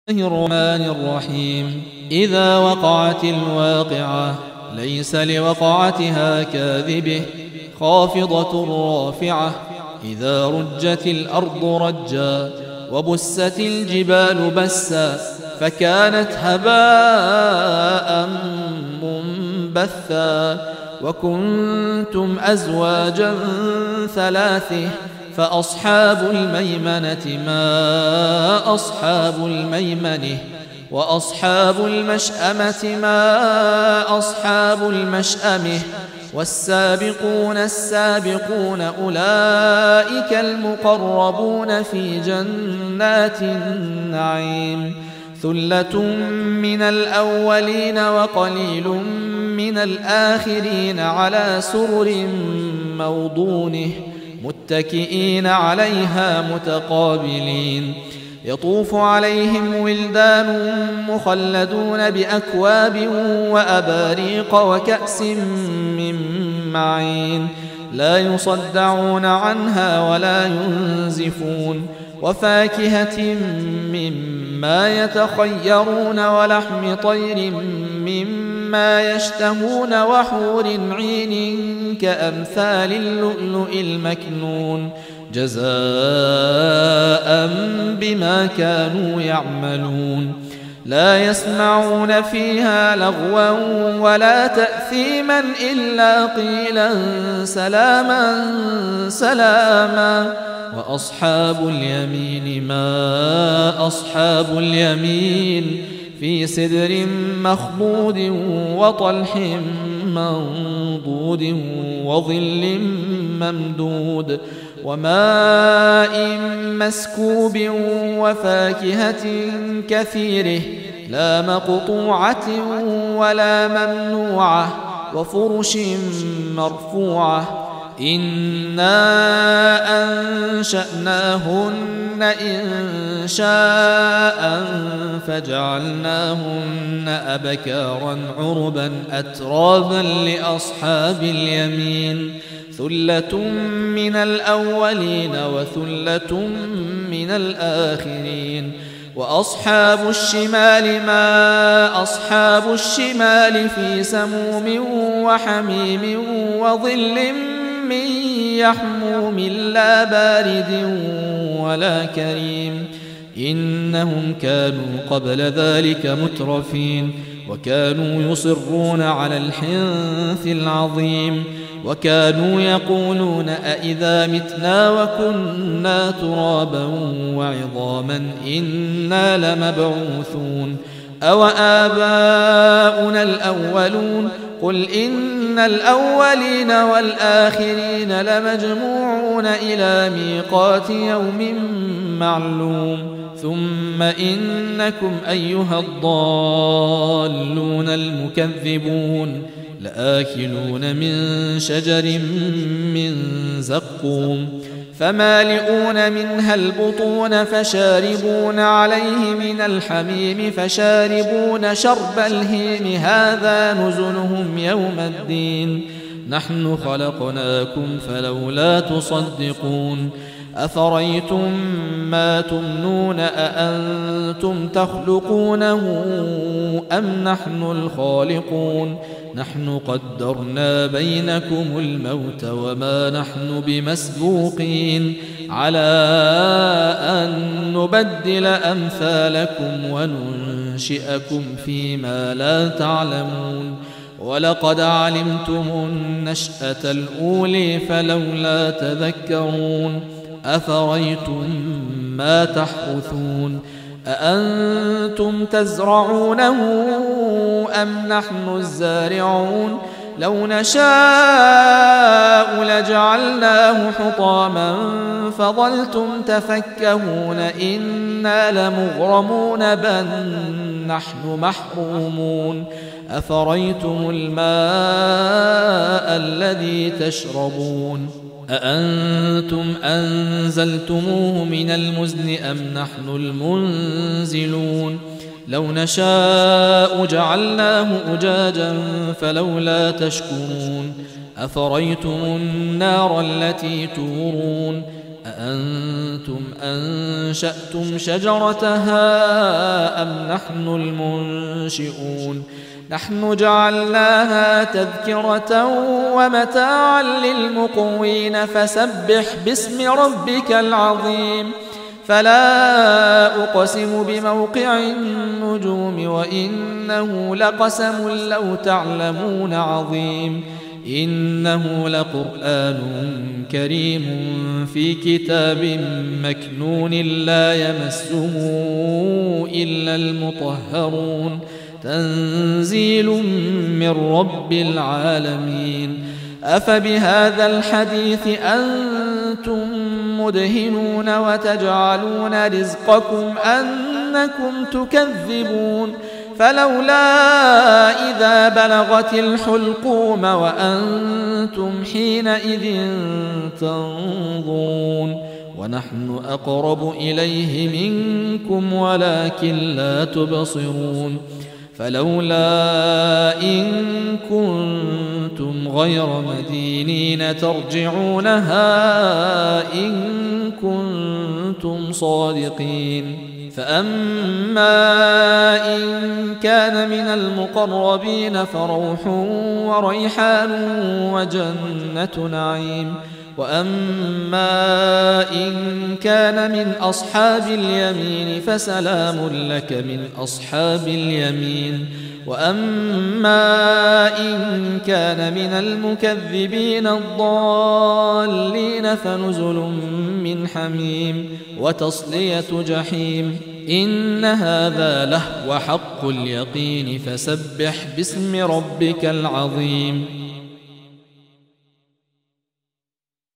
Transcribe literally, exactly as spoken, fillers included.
الله الرحمن الرحيم. إذا وقعت الواقعة ليس لوقعتها كاذبة خافضة رافعة إذا رجت الأرض رجا وبست الجبال بسا فكانت هباء منبثا وكنتم أزواجا ثلاثة فأصحاب الميمنة ما أصحاب الميمنة وأصحاب المشأمة ما أصحاب المشأمة والسابقون السابقون أولئك المقربون في جنات النعيم ثلة من الأولين وقليل من الآخرين على سرر موضونه متكئين عليها متقابلين يطوف عليهم ولدان مخلدون بأكواب وأباريق وكأس من معين لا يصدعون عنها ولا ينزفون وفاكهة مما يتخيرون ولحم طير مما يشتهون وحور عين كأمثال اللؤلؤ المكنون جزاء بما كانوا يعملون لا يسمعون فيها لغوا ولا تأثيما إلا قيلا سلاما سلاما وأصحاب اليمين ما أصحاب اليمين في سدر مخضود وطلح منضود وظل ممدود وماء مسكوب وفاكهة كثيرة لا مقطوعة ولا ممنوعة وفرش مرفوعة إنا أنشأناهن إن شاء فجعلناهن أبكارا عربا أترابا لأصحاب اليمين ثلة من الأولين وثلة من الآخرين وأصحاب الشمال ما أصحاب الشمال في سموم وحميم وظل من يحموم لا بارد ولا كريم إنهم كانوا قبل ذلك مترفين وكانوا يصرون على الحنث العظيم وكانوا يقولون أئذا متنا وكنا ترابا وعظاما إنا لمبعوثون أو آباؤنا الأولون قل إن الأولين والآخرين لمجموعون إلى ميقات يوم معلوم ثم إنكم أيها الضالون المكذبون لآكلون من شجر من زقوم فمالئون منها البطون فشاربون عليه من الحميم فشاربون شرب الهيم هذا نزلهم يوم الدين نحن خلقناكم فلولا تصدقون أفريتم ما تمنون أأنتم تخلقونه أم نحن الخالقون نحن قدرنا بينكم الموت وما نحن بمسبوقين على أن نبدل أمثالكم وننشئكم فيما لا تعلمون ولقد علمتم النشأة الأولى فلولا تذكرون أفريتم ما تحرثون أأنتم تزرعونه أم نحن الزارعون لو نشاء لجعلناه حطاما فظلتم تفكهون إنا لمغرمون بل نحن محرومون أفريتم الماء الذي تشربون أأنتم أنزلتموه من المزن أم نحن المنزلون لو نشاء جعلناه أجاجا فلولا تشكرون أفريتم النار التي تورون أأنتم أنشأتم شجرتها أم نحن المنشئون نحن جعلناها تذكرة ومتاعا للمقوين فسبح باسم ربك العظيم فلا أقسم بموقع النجوم وإنه لقسم لو تعلمون عظيم إنه لقرآن كريم في كتاب مكنون لا يمسه إلا المطهرون تنزيل من رب العالمين أفبهذا الحديث أنتم مدهنون وتجعلون رزقكم أنكم تكذبون فلولا إذا بلغت الحلقوم وأنتم حينئذ تنظرون ونحن أقرب إليه منكم ولكن لا تبصرون فلولا إن كنتم غير مدينين ترجعونها إن كنتم صادقين فأما إن كان من المقربين فروح وريحان وجنة نعيم وأما إن كان من أصحاب اليمين فسلام لك من أصحاب اليمين وأما إن كان من المكذبين الضالين فنزل من حميم وتصلية جحيم إن هذا لهو حق اليقين فسبح باسم ربك العظيم